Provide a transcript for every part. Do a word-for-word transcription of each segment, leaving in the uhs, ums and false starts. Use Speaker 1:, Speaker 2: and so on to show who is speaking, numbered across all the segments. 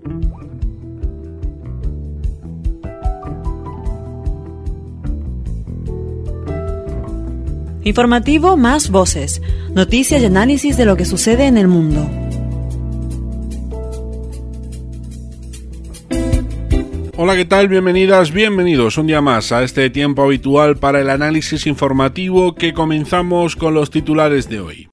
Speaker 1: Informativo Más Voces. Noticias y análisis de lo que sucede en el mundo.
Speaker 2: Hola, ¿qué tal? Bienvenidas, bienvenidos un día más a este tiempo habitual para el análisis informativo que comenzamos con los titulares de hoy.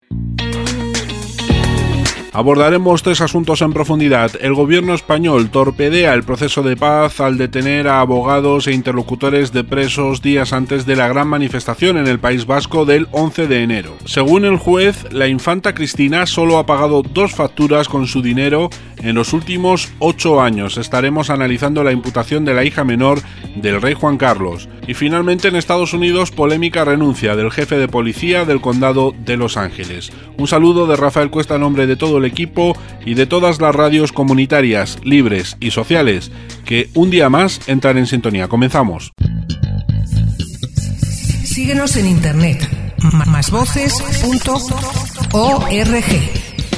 Speaker 2: Abordaremos tres asuntos en profundidad. El gobierno español torpedea el proceso de paz al detener a abogados e interlocutores de presos días antes de la gran manifestación en el País Vasco del once de enero. Según el juez, la infanta Cristina solo ha pagado dos facturas con su dinero en los últimos ocho años. Estaremos analizando la imputación de la hija menor del rey Juan Carlos. Y finalmente en Estados Unidos, polémica renuncia del jefe de policía del condado de Los Ángeles. Un saludo de Rafael Cuesta en nombre de todo el equipo y de todas las radios comunitarias, libres y sociales que un día más entran en sintonía. Comenzamos.
Speaker 3: Síguenos en internet, más voces punto org.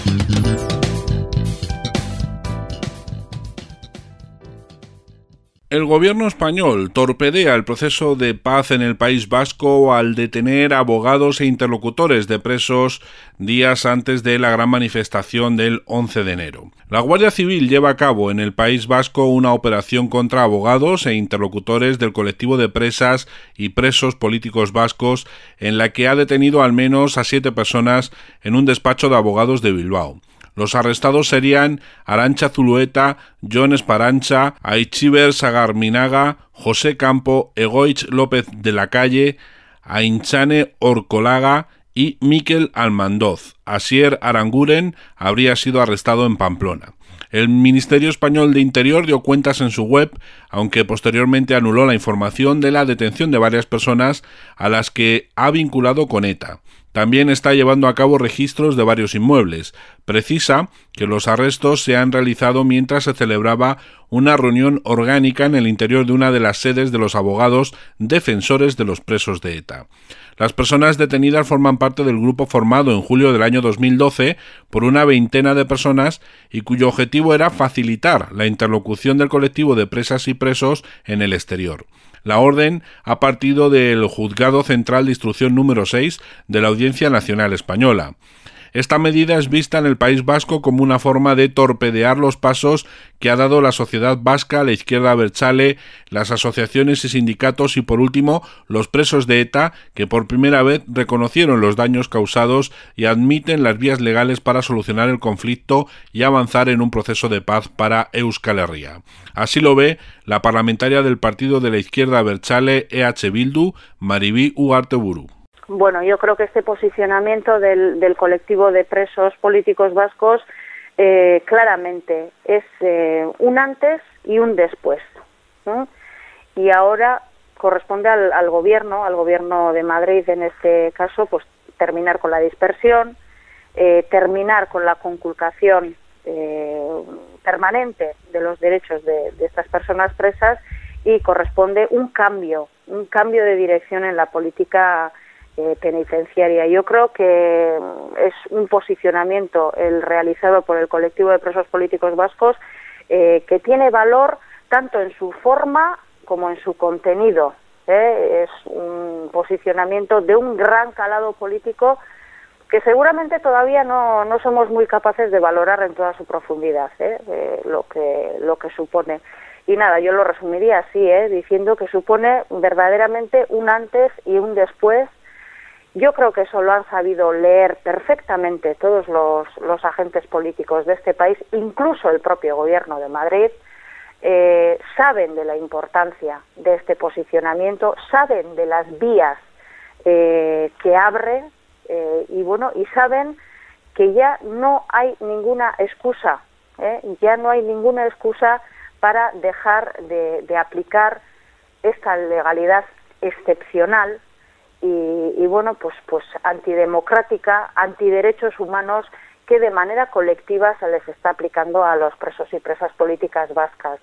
Speaker 2: El gobierno español torpedea el proceso de paz en el País Vasco al detener abogados e interlocutores de presos días antes de la gran manifestación del once de enero. La Guardia Civil lleva a cabo en el País Vasco una operación contra abogados e interlocutores del colectivo de presas y presos políticos vascos en la que ha detenido al menos a siete personas en un despacho de abogados de Bilbao. Los arrestados serían Arantxa Zulueta, Jon Esparancha, Aitziber Sagarminaga, José Campo, Egoitz López de la Calle, Aintzane Orcolaga y Mikel Almandoz. Asier Aranguren habría sido arrestado en Pamplona. El Ministerio Español de Interior dio cuentas en su web, aunque posteriormente anuló la información de la detención de varias personas a las que ha vinculado con ETA. También está llevando a cabo registros de varios inmuebles. Precisa que los arrestos se han realizado mientras se celebraba una reunión orgánica en el interior de una de las sedes de los abogados defensores de los presos de ETA. Las personas detenidas forman parte del grupo formado en julio del año dos mil doce por una veintena de personas y cuyo objetivo era facilitar la interlocución del colectivo de presas y presos en el exterior. La orden ha partido del Juzgado Central de Instrucción número seis de la Audiencia Nacional Española. Esta medida es vista en el País Vasco como una forma de torpedear los pasos que ha dado la sociedad vasca, la izquierda abertzale, las asociaciones y sindicatos y, por último, los presos de ETA, que por primera vez reconocieron los daños causados y admiten las vías legales para solucionar el conflicto y avanzar en un proceso de paz para Euskal Herria. Así lo ve la parlamentaria del partido de la izquierda abertzale E H Bildu, Maribi Ugarteburu.
Speaker 4: Bueno, yo creo que este posicionamiento del, del colectivo de presos políticos vascos eh, claramente es eh, un antes y un después, ¿no? Y ahora corresponde al, al gobierno, al gobierno de Madrid en este caso, pues terminar con la dispersión, eh, terminar con la conculcación eh, permanente de los derechos de, de estas personas presas y corresponde un cambio, un cambio de dirección en la política Eh, penitenciaria. Yo creo que es un posicionamiento el realizado por el colectivo de presos políticos vascos eh, que tiene valor tanto en su forma como en su contenido. ¿eh? Es un posicionamiento de un gran calado político que seguramente todavía no, no somos muy capaces de valorar en toda su profundidad, ¿eh? Eh, lo que lo que supone. Y nada, yo lo resumiría así, ¿eh? diciendo que supone verdaderamente un antes y un después. Yo creo que eso lo han sabido leer perfectamente todos los, los agentes políticos de este país, incluso el propio gobierno de Madrid. Eh, saben de la importancia de este posicionamiento, saben de las vías eh, que abre eh, y bueno, y saben que ya no hay ninguna excusa, ¿eh? ya no hay ninguna excusa para dejar de, de aplicar esta legalidad excepcional y, y bueno, pues, pues antidemocrática, antiderechos humanos que de manera colectiva se les está aplicando a los presos y presas políticas vascas, ¿no?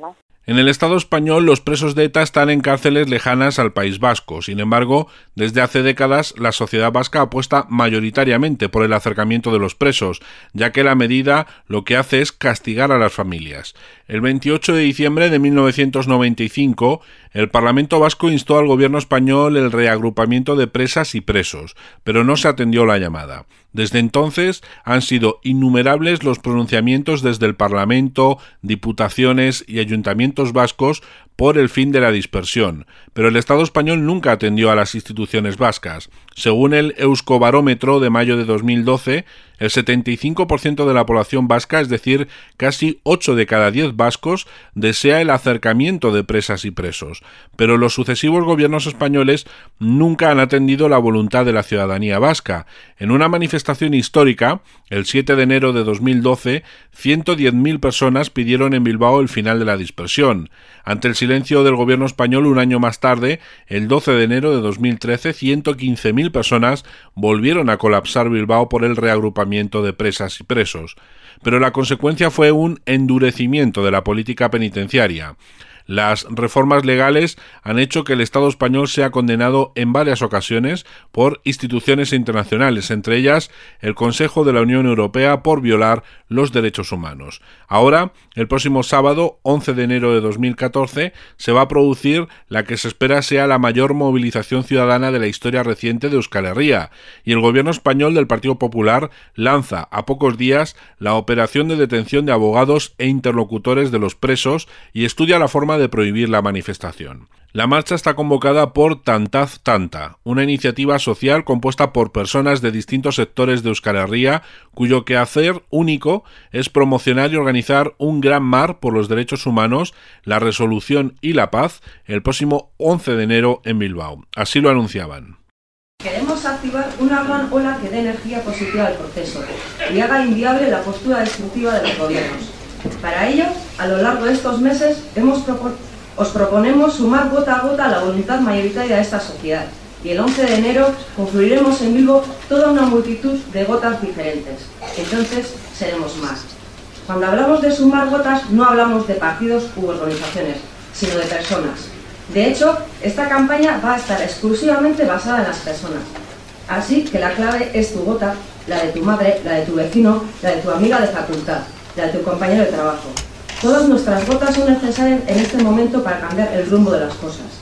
Speaker 2: En el Estado español, los presos de ETA están en cárceles lejanas al País Vasco. Sin embargo, desde hace décadas, la sociedad vasca apuesta mayoritariamente por el acercamiento de los presos, ya que la medida lo que hace es castigar a las familias. El veintiocho de diciembre de mil novecientos noventa y cinco, el Parlamento vasco instó al gobierno español el reagrupamiento de presas y presos, pero no se atendió la llamada. Desde entonces han sido innumerables los pronunciamientos desde el Parlamento, diputaciones y ayuntamientos vascos por el fin de la dispersión, pero el Estado español nunca atendió a las instituciones vascas. Según el Euskobarómetro de mayo de dos mil doce, el setenta y cinco por ciento de la población vasca, es decir, casi ocho de cada diez vascos, desea el acercamiento de presas y presos, pero los sucesivos gobiernos españoles nunca han atendido la voluntad de la ciudadanía vasca. En una manifestación histórica, el siete de enero de dos mil doce, ciento diez mil personas pidieron en Bilbao el final de la dispersión. Ante el silencio del gobierno español un año más tarde, el doce de enero de dos mil trece, ciento quince mil personas volvieron a colapsar Bilbao por el reagrupamiento de presas y presos. Pero la consecuencia fue un endurecimiento de la política penitenciaria. Las reformas legales han hecho que el Estado español sea condenado en varias ocasiones por instituciones internacionales, entre ellas el Consejo de la Unión Europea, por violar los derechos humanos. Ahora, el próximo sábado, once de enero de dos mil catorce, se va a producir la que se espera sea la mayor movilización ciudadana de la historia reciente de Euskal Herria, y el gobierno español del Partido Popular lanza a pocos días la operación de detención de abogados e interlocutores de los presos y estudia la forma de prohibir la manifestación. La marcha está convocada por Tantaz Tanta, una iniciativa social compuesta por personas de distintos sectores de Euskal Herria, cuyo quehacer único es promocionar y organizar un gran mar por los derechos humanos, la resolución y la paz el próximo once de enero en Bilbao. Así lo anunciaban.
Speaker 5: Queremos activar una gran ola que dé energía positiva al proceso y haga inviable la postura destructiva de los gobiernos. Para ello, a lo largo de estos meses, hemos propo- os proponemos sumar gota a gota a la voluntad mayoritaria de esta sociedad, y el once de enero confluiremos en Bilbo toda una multitud de gotas diferentes. Entonces seremos más. Cuando hablamos de sumar gotas, no hablamos de partidos u organizaciones, sino de personas. De hecho, esta campaña va a estar exclusivamente basada en las personas. Así que la clave es tu gota, la de tu madre, la de tu vecino, la de tu amiga de facultad, la de tu compañero de trabajo. Todas nuestras gotas son necesarias en este momento para cambiar el rumbo de las cosas.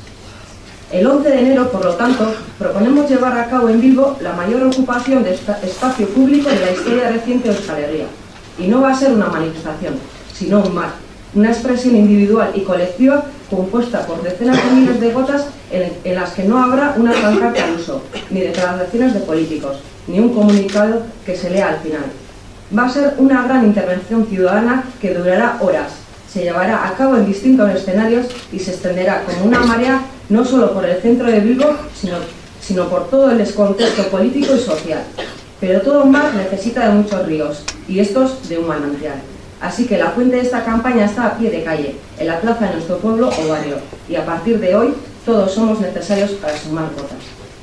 Speaker 5: El once de enero, por lo tanto, proponemos llevar a cabo en Bilbo la mayor ocupación de espacio público de la historia reciente de Euskal Herria. Y no va a ser una manifestación, sino un mar, una expresión individual y colectiva compuesta por decenas de miles de gotas en, en las que no habrá una pancarta al uso, ni declaraciones de políticos, ni un comunicado que se lea al final. Va a ser una gran intervención ciudadana que durará horas, se llevará a cabo en distintos escenarios y se extenderá como una marea no solo por el centro de Bilbo, sino, sino por todo el contexto político y social. Pero todo mar necesita de muchos ríos, y estos de un manantial. Así que la fuente de esta campaña está a pie de calle, en la plaza de nuestro pueblo o barrio, y a partir de hoy todos somos necesarios para sumar gotas.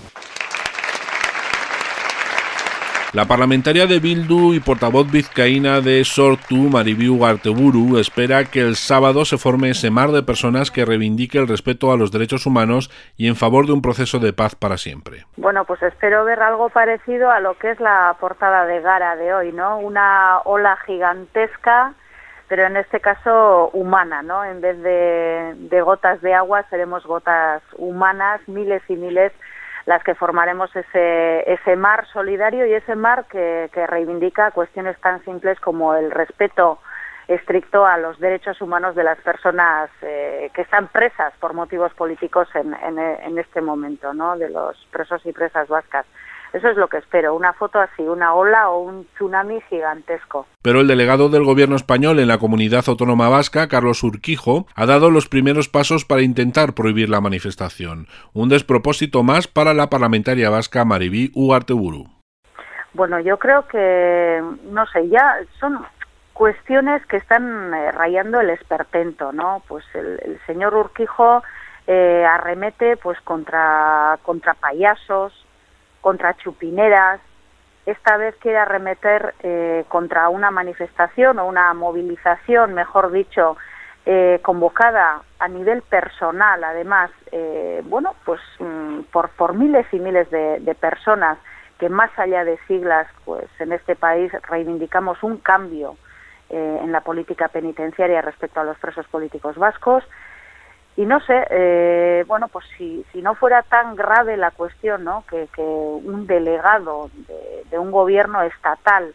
Speaker 2: La parlamentaria de Bildu y portavoz vizcaína de Sortu, Maribi Ugarteburu, espera que el sábado se forme ese mar de personas que reivindique el respeto a los derechos humanos y en favor de un proceso de paz para siempre.
Speaker 4: Bueno, pues espero ver algo parecido a lo que es la portada de Gara de hoy, ¿no? Una ola gigantesca, pero en este caso humana, ¿no? En vez de, de gotas de agua, seremos gotas humanas, miles y miles, las que formaremos ese ese mar solidario y ese mar que, que reivindica cuestiones tan simples como el respeto estricto a los derechos humanos de las personas eh, que están presas por motivos políticos en, en, en este momento, ¿no? De los presos y presas vascas. Eso es lo que espero, una foto así, una ola o un tsunami gigantesco.
Speaker 2: Pero el delegado del gobierno español en la Comunidad Autónoma Vasca, Carlos Urquijo, ha dado los primeros pasos para intentar prohibir la manifestación. Un despropósito más para la parlamentaria vasca Maribi Ugarteburu.
Speaker 4: Bueno, yo creo que, no sé, ya son cuestiones que están eh, rayando el esperpento, ¿no? Pues el, el señor Urquijo eh, arremete pues contra, contra payasos, contra chupineras. Esta vez quiere arremeter eh, contra una manifestación o una movilización, mejor dicho, eh, convocada a nivel personal, además, eh, bueno, pues mm, por, por miles y miles de, de personas que más allá de siglas, pues en este país reivindicamos un cambio eh, en la política penitenciaria respecto a los presos políticos vascos. Y no sé, eh, bueno, pues si, si no fuera tan grave la cuestión, ¿no?, que, que un delegado de, de un gobierno estatal,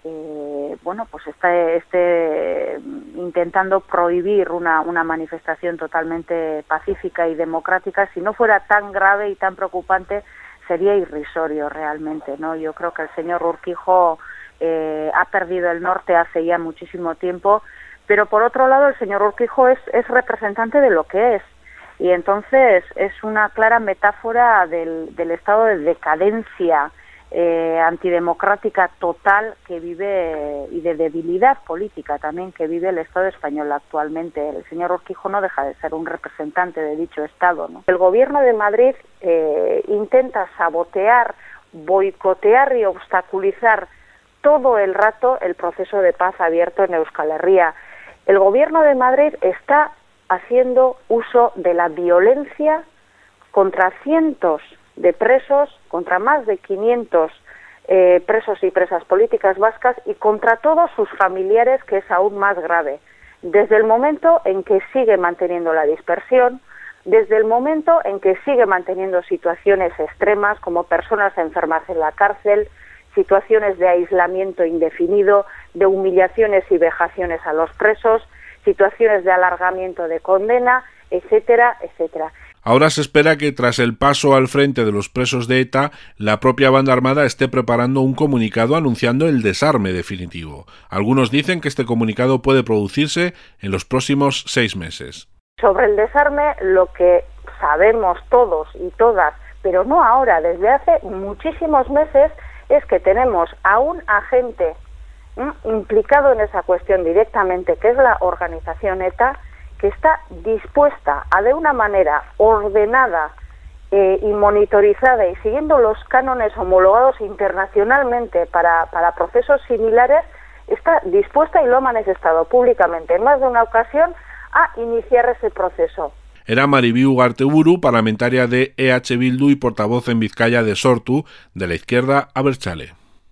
Speaker 4: eh, bueno, pues esté, esté intentando prohibir una, una manifestación totalmente pacífica y democrática, si no fuera tan grave y tan preocupante, sería irrisorio realmente, ¿no? Yo creo que el señor Urquijo eh, ha perdido el norte hace ya muchísimo tiempo. Pero por otro lado, el señor Urquijo es, es representante de lo que es, y entonces es una clara metáfora del, del estado de decadencia eh, antidemocrática total que vive, y de debilidad política también que vive el Estado español actualmente. El señor Urquijo no deja de ser un representante de dicho Estado, ¿no? El Gobierno de Madrid eh, intenta sabotear, boicotear y obstaculizar todo el rato el proceso de paz abierto en Euskal Herria. El Gobierno de Madrid está haciendo uso de la violencia contra cientos de presos, contra más de quinientos eh, presos y presas políticas vascas y contra todos sus familiares, que es aún más grave. Desde el momento en que sigue manteniendo la dispersión, desde el momento en que sigue manteniendo situaciones extremas como personas enfermas en la cárcel, situaciones de aislamiento indefinido, de humillaciones y vejaciones a los presos, situaciones de alargamiento de condena, etcétera, etcétera.
Speaker 2: Ahora se espera que tras el paso al frente de los presos de ETA, la propia banda armada esté preparando un comunicado anunciando el desarme definitivo. Algunos dicen que este comunicado puede producirse en los próximos seis meses.
Speaker 4: Sobre el desarme, lo que sabemos todos y todas, pero no ahora, desde hace muchísimos meses, es que tenemos a un agente ¿eh? implicado en esa cuestión directamente, que es la organización ETA, que está dispuesta a, de una manera ordenada eh, y monitorizada y siguiendo los cánones homologados internacionalmente para, para procesos similares, está dispuesta, y lo ha manifestado públicamente en más de una ocasión, a iniciar ese proceso.
Speaker 2: Era Maribiu Garteburu, parlamentaria de E H Bildu y portavoz en Vizcaya de Sortu, de la izquierda abertzale.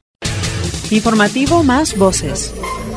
Speaker 1: Informativo Más Voces.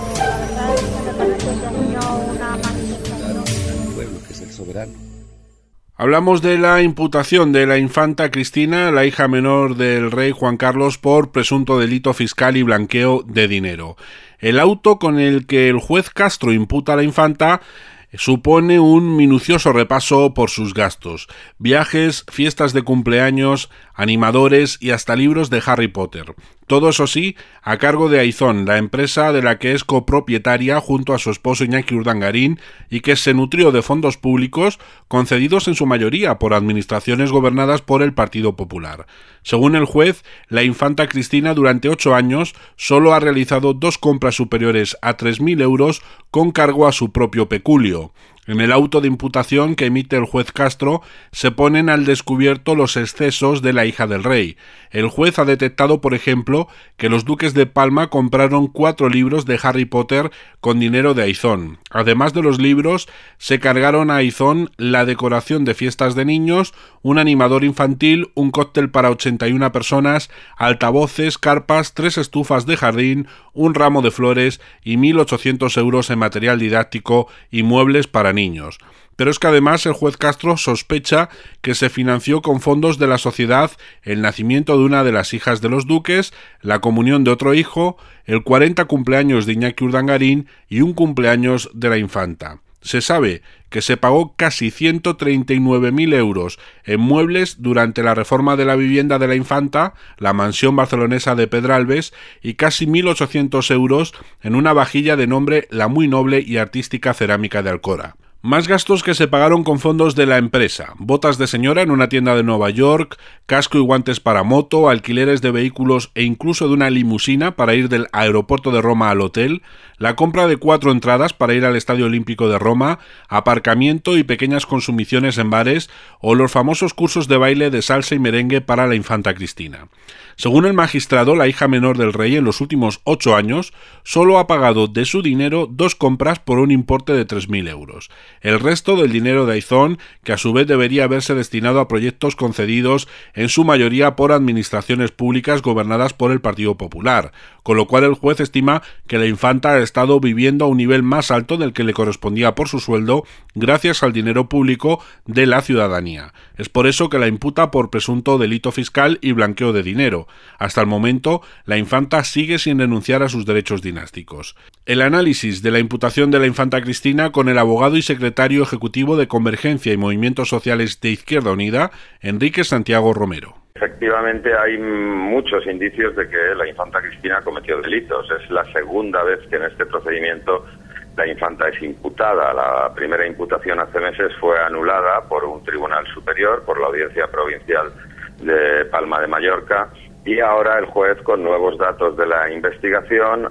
Speaker 2: Hablamos de la imputación de la infanta Cristina, la hija menor del rey Juan Carlos, por presunto delito fiscal y blanqueo de dinero. El auto con el que el juez Castro imputa a la infanta supone un minucioso repaso por sus gastos: viajes, fiestas de cumpleaños, animadores y hasta libros de Harry Potter. Todo eso sí, a cargo de Aizón, la empresa de la que es copropietaria junto a su esposo Iñaki Urdangarín y que se nutrió de fondos públicos concedidos en su mayoría por administraciones gobernadas por el Partido Popular. Según el juez, la infanta Cristina durante ocho años solo ha realizado dos compras superiores a tres mil euros con cargo a su propio peculio. En el auto de imputación que emite el juez Castro se ponen al descubierto los excesos de la hija del rey. El juez ha detectado, por ejemplo, que los duques de Palma compraron cuatro libros de Harry Potter con dinero de Aizón. Además de los libros, se cargaron a Aizón la decoración de fiestas de niños, un animador infantil, un cóctel para ochenta y una personas, altavoces, carpas, tres estufas de jardín, un ramo de flores y mil ochocientos euros en material didáctico y muebles para niños. Pero es que además el juez Castro sospecha que se financió con fondos de la sociedad el nacimiento de una de las hijas de los duques, la comunión de otro hijo, el cuarenta cumpleaños de Iñaki Urdangarín y un cumpleaños de la infanta. Se sabe que se pagó casi ciento treinta y nueve mil euros en muebles durante la reforma de la vivienda de la infanta, la mansión barcelonesa de Pedralbes, y casi mil ochocientos euros en una vajilla de nombre La Muy Noble y Artística Cerámica de Alcora. Más gastos que se pagaron con fondos de la empresa. Botas de señora en una tienda de Nueva York, casco y guantes para moto, alquileres de vehículos e incluso de una limusina para ir del aeropuerto de Roma al hotel, la compra de cuatro entradas para ir al Estadio Olímpico de Roma, aparcamiento y pequeñas consumiciones en bares o los famosos cursos de baile de salsa y merengue para la infanta Cristina. Según el magistrado, la hija menor del rey en los últimos ocho años solo ha pagado de su dinero dos compras por un importe de tres mil euros. El resto del dinero de Aizón, que a su vez debería haberse destinado a proyectos concedidos en su mayoría por administraciones públicas gobernadas por el Partido Popular, con lo cual el juez estima que la infanta ha estado viviendo a un nivel más alto del que le correspondía por su sueldo gracias al dinero público de la ciudadanía. Es por eso que la imputa por presunto delito fiscal y blanqueo de dinero. Hasta el momento, la infanta sigue sin renunciar a sus derechos dinásticos. El análisis de la imputación de la infanta Cristina con el abogado y secretario ejecutivo de Convergencia y Movimientos Sociales de Izquierda Unida, Enrique Santiago Romero.
Speaker 6: Efectivamente, hay muchos indicios de que la infanta Cristina cometió delitos. Es la segunda vez que en este procedimiento la infanta es imputada. La primera imputación hace meses fue anulada por un tribunal superior, por la Audiencia Provincial de Palma de Mallorca, y ahora el juez, con nuevos datos de la investigación,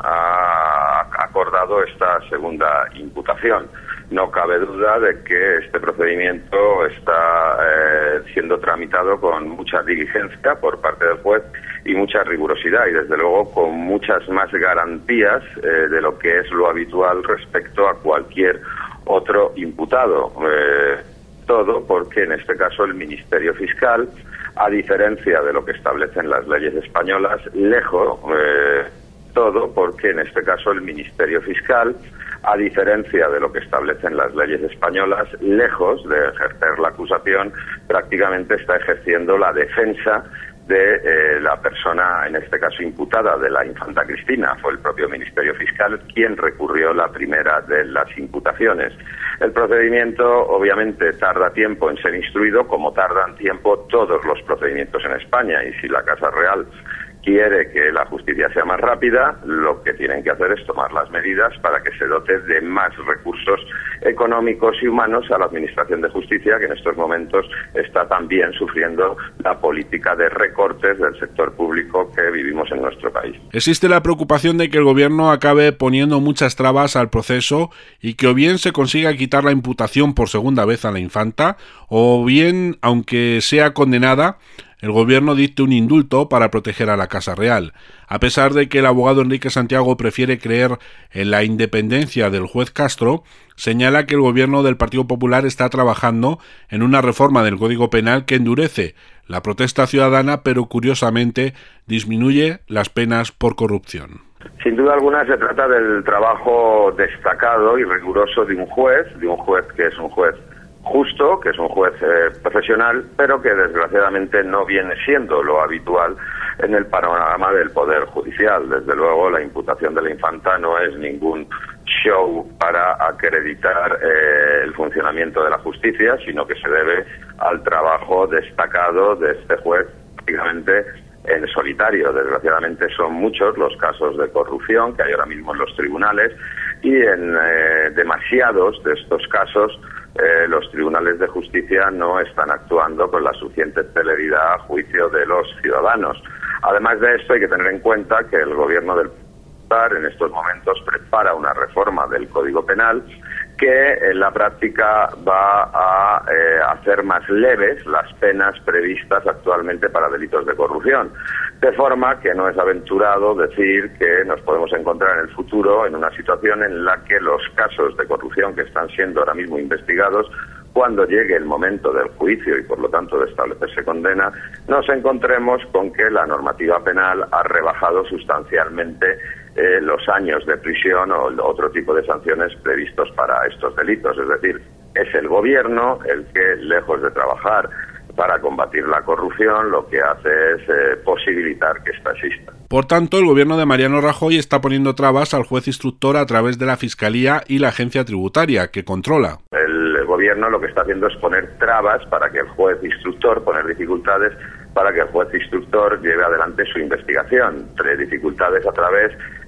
Speaker 6: ha acordado esta segunda imputación. No cabe duda de que este procedimiento está eh, siendo tramitado con mucha diligencia por parte del juez y mucha rigurosidad, y desde luego con muchas más garantías eh, de lo que es lo habitual respecto a cualquier otro imputado. Eh, todo porque en este caso el Ministerio Fiscal, a diferencia de lo que establecen las leyes españolas, lejos, eh, todo porque en este caso el Ministerio Fiscal, a diferencia de lo que establecen las leyes españolas, lejos de ejercer la acusación, prácticamente está ejerciendo la defensa de eh, la persona, en este caso imputada, de la infanta Cristina. Fue el propio Ministerio Fiscal quien recurrió la primera de las imputaciones. El procedimiento obviamente tarda tiempo en ser instruido, como tardan tiempo todos los procedimientos en España, y si la Casa Real quiere que la justicia sea más rápida, lo que tienen que hacer es tomar las medidas para que se dote de más recursos económicos y humanos a la Administración de Justicia, que en estos momentos está también sufriendo la política de recortes del sector público que vivimos en nuestro país.
Speaker 2: Existe la preocupación de que el gobierno acabe poniendo muchas trabas al proceso y que o bien se consiga quitar la imputación por segunda vez a la infanta, o bien, aunque sea condenada, el gobierno dicte un indulto para proteger a la Casa Real. A pesar de que el abogado Enrique Santiago prefiere creer en la independencia del juez Castro, señala que el gobierno del Partido Popular está trabajando en una reforma del Código Penal que endurece la protesta ciudadana, pero curiosamente disminuye las penas por corrupción.
Speaker 6: Sin duda alguna se trata del trabajo destacado y riguroso de un juez, de un juez que es un juez justo, que es un juez eh, profesional, pero que desgraciadamente no viene siendo lo habitual en el panorama del Poder Judicial. Desde luego, la imputación de la infanta no es ningún show para acreditar eh, el funcionamiento de la justicia, sino que se debe al trabajo destacado de este juez, prácticamente en solitario. Desgraciadamente son muchos los casos de corrupción que hay ahora mismo en los tribunales, y en eh, demasiados de estos casos Eh, los tribunales de justicia no están actuando con la suficiente celeridad a juicio de los ciudadanos. Además de esto, hay que tener en cuenta que el gobierno del Popular en estos momentos prepara una reforma del Código Penal que en la práctica va a eh, hacer más leves las penas previstas actualmente para delitos de corrupción. De forma que no es aventurado decir que nos podemos encontrar en el futuro en una situación en la que los casos de corrupción que están siendo ahora mismo investigados, cuando llegue el momento del juicio y por lo tanto de establecerse condena, nos encontremos con que la normativa penal ha rebajado sustancialmente eh, los años de prisión o otro tipo de sanciones previstos para estos delitos. Es decir, es el gobierno el que, lejos de trabajar para combatir la corrupción, lo que hace es eh, posibilitar que esta exista.
Speaker 2: Por tanto, el gobierno de Mariano Rajoy está poniendo trabas al juez instructor a través de la Fiscalía y la agencia tributaria, que controla.
Speaker 6: El gobierno lo que está haciendo es poner trabas para que el juez instructor, poner dificultades para que el juez instructor lleve adelante su investigación. Tres dificultades a través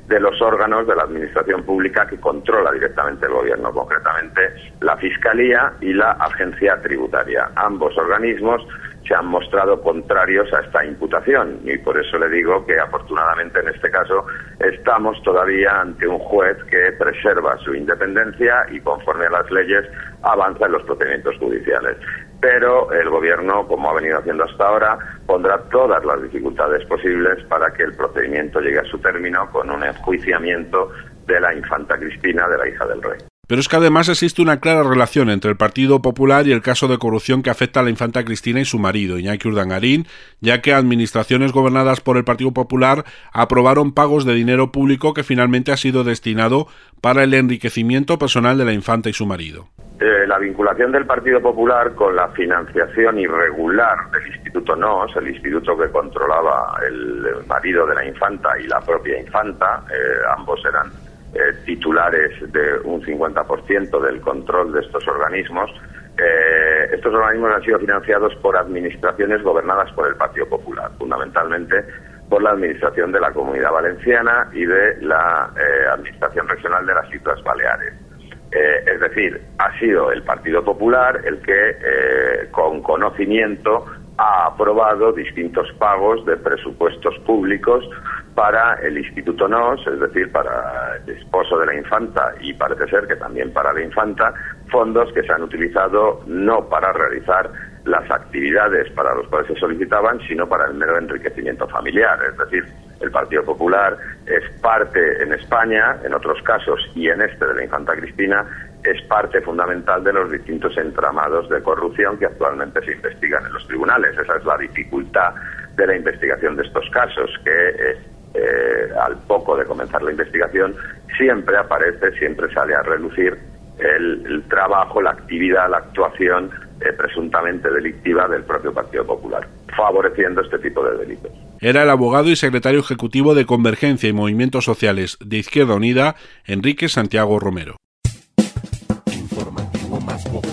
Speaker 6: de los órganos de la administración pública que controla directamente el gobierno, concretamente la Fiscalía y la Agencia Tributaria. Ambos organismos se han mostrado contrarios a esta imputación y por eso le digo que afortunadamente en este caso estamos todavía ante un juez que preserva su independencia y conforme a las leyes avanza en los procedimientos judiciales. Pero el Gobierno, como ha venido haciendo hasta ahora, pondrá todas las dificultades posibles para que el procedimiento llegue a su término con un enjuiciamiento de la infanta Cristina, de la hija del rey.
Speaker 2: Pero es que además existe una clara relación entre el Partido Popular y el caso de corrupción que afecta a la infanta Cristina y su marido, Iñaki Urdangarín, ya que administraciones gobernadas por el Partido Popular aprobaron pagos de dinero público que finalmente ha sido destinado para el enriquecimiento personal de la infanta y su marido.
Speaker 6: Eh, la vinculación del Partido Popular con la financiación irregular del Instituto N O S, el instituto que controlaba el marido de la infanta y la propia infanta, eh, ambos eran Eh, titulares de un cincuenta por ciento del control de estos organismos. Eh, estos organismos han sido financiados por administraciones gobernadas por el Partido Popular, fundamentalmente por la Administración de la Comunidad Valenciana y de la eh, Administración Regional de las Islas Baleares. Eh, es decir, ha sido el Partido Popular el que, eh, con conocimiento, ha aprobado distintos pagos de presupuestos públicos para el Instituto N O S, es decir, para el esposo de la infanta y parece ser que también para la infanta, fondos que se han utilizado no para realizar las actividades para los cuales se solicitaban, sino para el mero enriquecimiento familiar. Es decir, el Partido Popular es parte en España, en otros casos y en este de la infanta Cristina, es parte fundamental de los distintos entramados de corrupción que actualmente se investigan en los tribunales. Esa es la dificultad de la investigación de estos casos, que eh, eh, al poco de comenzar la investigación siempre aparece, siempre sale a relucir el, el trabajo, la actividad, la actuación eh, presuntamente delictiva del propio Partido Popular, favoreciendo este tipo de delitos.
Speaker 2: Era el abogado y secretario ejecutivo de Convergencia y Movimientos Sociales de Izquierda Unida, Enrique Santiago Romero.
Speaker 7: Informativo Más Voces.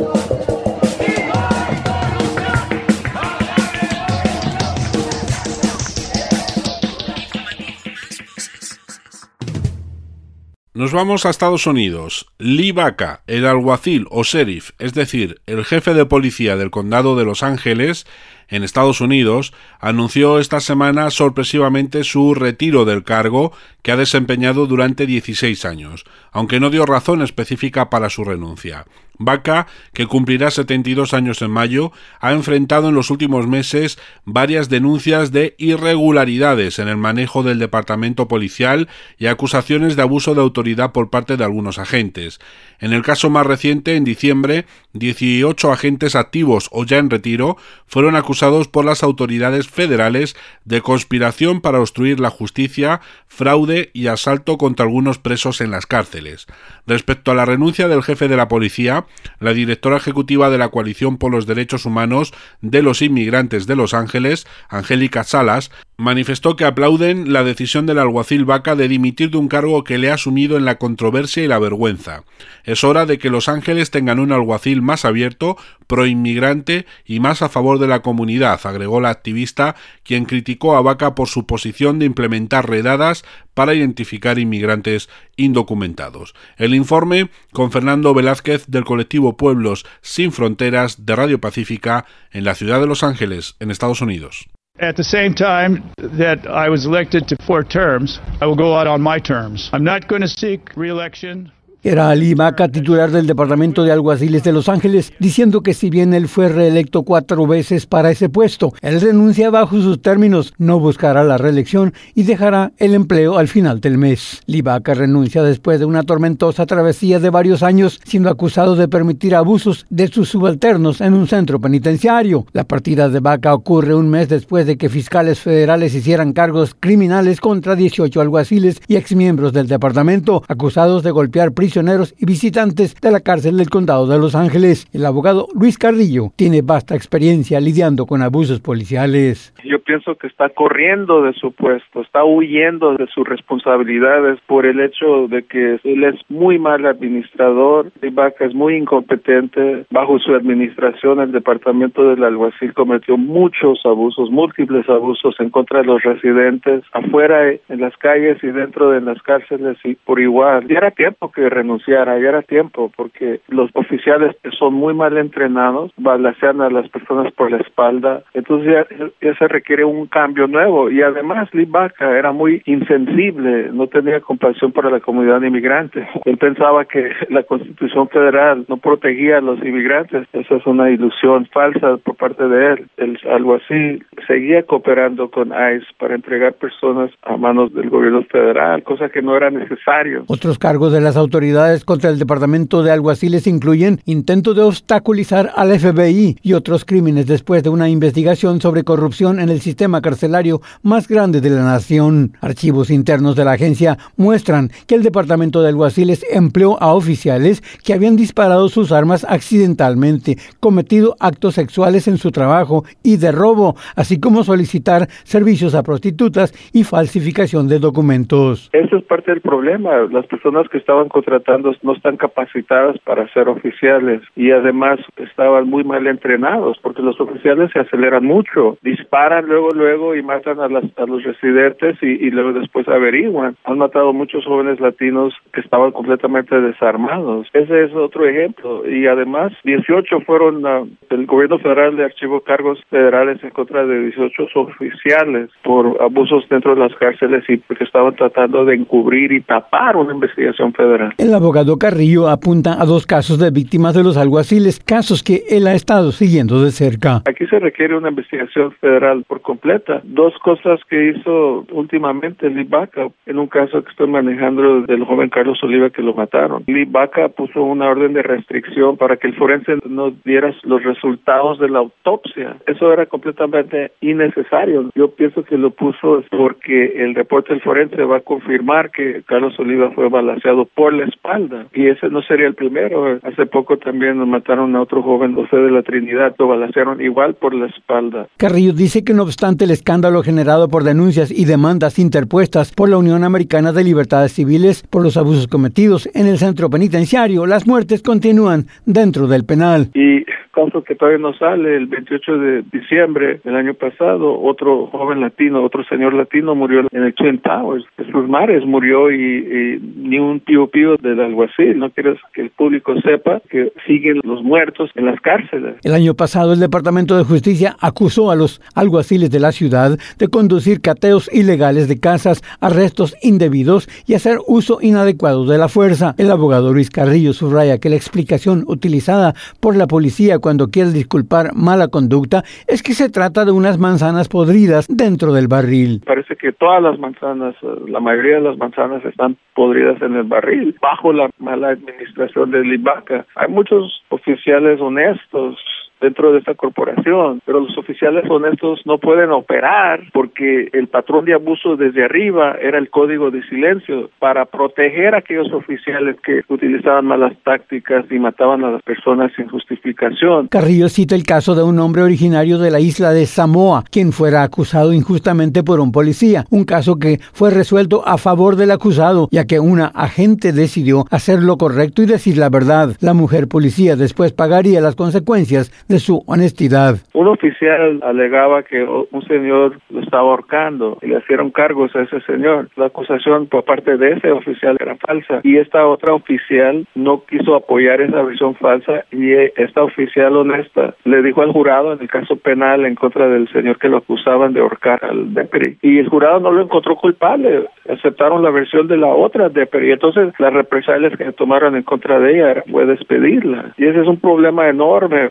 Speaker 2: Nos vamos a Estados Unidos. Lee Baca, el alguacil o sheriff, es decir, el jefe de policía del condado de Los Ángeles, en Estados Unidos, anunció esta semana sorpresivamente su retiro del cargo que ha desempeñado durante dieciséis años, aunque no dio razón específica para su renuncia. Baca, que cumplirá setenta y dos años en mayo, ha enfrentado en los últimos meses varias denuncias de irregularidades en el manejo del departamento policial y acusaciones de abuso de autoridad por parte de algunos agentes. En el caso más reciente, en diciembre, dieciocho agentes activos o ya en retiro fueron acusados por las autoridades federales de conspiración para obstruir la justicia, fraude y asalto contra algunos presos en las cárceles. Respecto a la renuncia del jefe de la policía, la directora ejecutiva de la Coalición por los Derechos Humanos de los Inmigrantes de Los Ángeles, Angélica Salas, manifestó que aplauden la decisión del alguacil Baca de dimitir de un cargo que le ha sumido en la controversia y la vergüenza. Es hora de que Los Ángeles tengan un alguacil más abierto, proinmigrante y más a favor de la comunidad, agregó la activista, quien criticó a Baca por su posición de implementar redadas para identificar inmigrantes indocumentados. El informe con Fernando Velázquez del colectivo Pueblos Sin Fronteras de Radio Pacífica en la ciudad de Los Ángeles, en Estados Unidos.
Speaker 8: At the same time that I was elected to four terms, I will go out on my terms. I'm not going to seek re-election.
Speaker 9: Era Lee Baca, titular del Departamento de Alguaciles de Los Ángeles, diciendo que si bien él fue reelecto cuatro veces para ese puesto, él renuncia bajo sus términos, no buscará la reelección y dejará el empleo al final del mes. Lee Baca renuncia después de una tormentosa travesía de varios años, siendo acusado de permitir abusos de sus subalternos en un centro penitenciario. La partida de Baca ocurre un mes después de que fiscales federales hicieran cargos criminales contra dieciocho alguaciles y exmiembros del departamento, acusados de golpear prisioneros prisioneros y visitantes de la cárcel del condado de Los Ángeles. El abogado Luis Carrillo tiene vasta experiencia lidiando con abusos policiales.
Speaker 7: Yo pienso que está corriendo de su puesto, está huyendo de sus responsabilidades por el hecho de que él es muy mal administrador. Lee Baca es muy incompetente. Bajo su administración, el departamento del alguacil cometió muchos abusos, múltiples abusos en contra de los residentes, afuera, en las calles y dentro de las cárceles y por igual. Ya era tiempo que renunciara, ya era tiempo, porque los oficiales que son muy mal entrenados balacean a las personas por la espalda. Entonces ya, ya se requiere un cambio nuevo. Y además Lee Baca era muy insensible, no tenía compasión para la comunidad inmigrante. Él pensaba que la Constitución Federal no protegía a los inmigrantes. Esa es una ilusión falsa por parte de él. El alguacil seguía cooperando con ICE para entregar personas a manos del gobierno federal, cosa que no era necesario.
Speaker 9: Otros cargos de las autoridades contra el Departamento de Alguaciles incluyen intento de obstaculizar al F B I y otros crímenes después de una investigación sobre corrupción en el sistema carcelario más grande de la nación. Archivos internos de la agencia muestran que el Departamento de Alguaciles empleó a oficiales que habían disparado sus armas accidentalmente, cometido actos sexuales en su trabajo y de robo, así como solicitar servicios a prostitutas y falsificación de documentos.
Speaker 7: Eso es parte del problema. Las personas que estaban contratando no están capacitadas para ser oficiales y además estaban muy mal entrenados porque los oficiales se aceleran mucho, disparan luego luego y matan a, las, a los residentes y, y luego después averiguan. Han matado muchos jóvenes latinos que estaban completamente desarmados. Ese es otro ejemplo. Y además dieciocho fueron, uh, el gobierno federal le archivó cargos federales en contra de dieciocho oficiales por abusos dentro de las cárceles y porque estaban tratando de encubrir y tapar una investigación federal.
Speaker 9: El abogado Carrillo apunta a dos casos de víctimas de los alguaciles, casos que él ha estado siguiendo de cerca.
Speaker 7: Aquí se requiere una investigación federal por completa. Dos cosas que hizo últimamente Lee Baca, en un caso que estoy manejando del joven Carlos Oliva que lo mataron. Lee Baca puso una orden de restricción para que el forense no diera los resultados de la autopsia. Eso era completamente innecesario. Yo pienso que lo puso porque el reporte del forense va a confirmar que Carlos Oliva fue balaceado por la espalda y ese no sería el primero. Hace poco también nos mataron a otro joven, José de la Trinidad, lo balacearon igual por la espalda.
Speaker 9: Carrillo dice que no obstante el escándalo generado por denuncias y demandas interpuestas por la Unión Americana de Libertades Civiles por los abusos cometidos en el centro penitenciario, las muertes continúan dentro del penal.
Speaker 7: Y caso que todavía no sale, el veintiocho de diciembre del año pasado, otro joven latino, otro señor latino murió en el Twin Towers. Jesús Mares murió y, y ni un pío pío del alguacil. No quieres que el público sepa que siguen los muertos en las cárceles.
Speaker 9: El año pasado el Departamento de Justicia acusó a los alguaciles de la ciudad de conducir cateos ilegales de casas, arrestos indebidos y hacer uso inadecuado de la fuerza. El abogado Luis Carrillo subraya que la explicación utilizada por la policía cuando quiere disculpar mala conducta es que se trata de unas manzanas podridas dentro del barril.
Speaker 7: Parece que todas las manzanas, la mayoría de las manzanas están podridas en el barril, bajo la mala administración de Lee Baca. Hay muchos oficiales honestos dentro de esta corporación, pero los oficiales honestos no pueden operar porque el patrón de abuso desde arriba era el código de silencio para proteger a aquellos oficiales que utilizaban malas tácticas y mataban a las personas sin justificación.
Speaker 9: Carrillo cita el caso de un hombre originario de la isla de Samoa, quien fuera acusado injustamente por un policía, un caso que fue resuelto a favor del acusado, ya que una agente decidió hacer lo correcto y decir la verdad. La mujer policía después pagaría las consecuencias de su honestidad.
Speaker 7: Un oficial alegaba que un señor lo estaba ahorcando y le hicieron cargos a ese señor. La acusación por parte de ese oficial era falsa y esta otra oficial no quiso apoyar esa versión falsa y esta oficial honesta le dijo al jurado en el caso penal en contra del señor que lo acusaban de ahorcar al deputy y el jurado no lo encontró culpable. Aceptaron la versión de la otra deputy y entonces las represalias que tomaron en contra de ella fue despedirla y ese es un problema enorme para aquellos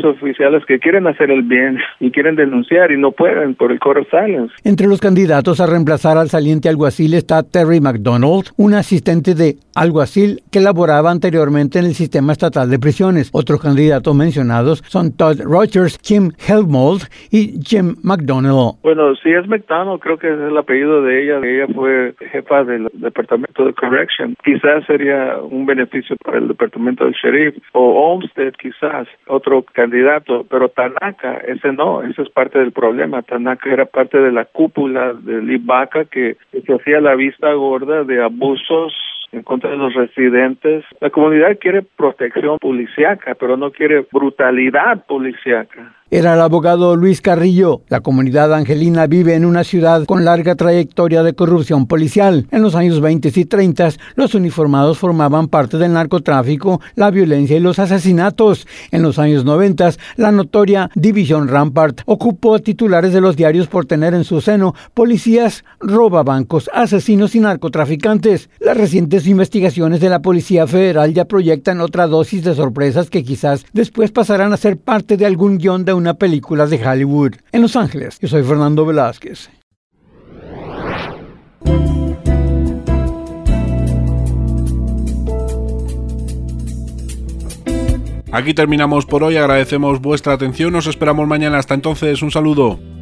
Speaker 7: oficiales que quieren hacer el bien y quieren denunciar y no pueden por el court of silence.
Speaker 9: Entre los candidatos a reemplazar al saliente alguacil está Terry McDonald, un asistente de alguacil que laboraba anteriormente en el sistema estatal de prisiones. Otros candidatos mencionados son Todd Rogers, Kim Helmold y Jim McDonnell.
Speaker 7: Bueno, si es McDonnell, creo que es el apellido de ella. Ella fue jefa del departamento de correction. Quizás sería un beneficio para el departamento del sheriff. O Olmsted, quizás, otro candidato. Pero Tanaka, ese no, ese es parte del problema. Tanaka era parte de la cúpula del I B A C A que, que se hacía la vista gorda de abusos en contra de los residentes. La comunidad quiere protección policíaca, pero no quiere brutalidad policíaca.
Speaker 9: Era el abogado Luis Carrillo. La comunidad angelina vive en una ciudad con larga trayectoria de corrupción policial. En los años veinte y treinta, los uniformados formaban parte del narcotráfico, la violencia y los asesinatos. En los años noventa, la notoria División Rampart ocupó a titulares de los diarios por tener en su seno policías, robabancos, asesinos y narcotraficantes. Las recientes investigaciones de la Policía Federal ya proyectan otra dosis de sorpresas que quizás después pasarán a ser parte de algún guión de una película de Hollywood. En Los Ángeles, yo soy Fernando Velázquez.
Speaker 2: Aquí terminamos por hoy, agradecemos vuestra atención, nos esperamos mañana, hasta entonces, un saludo.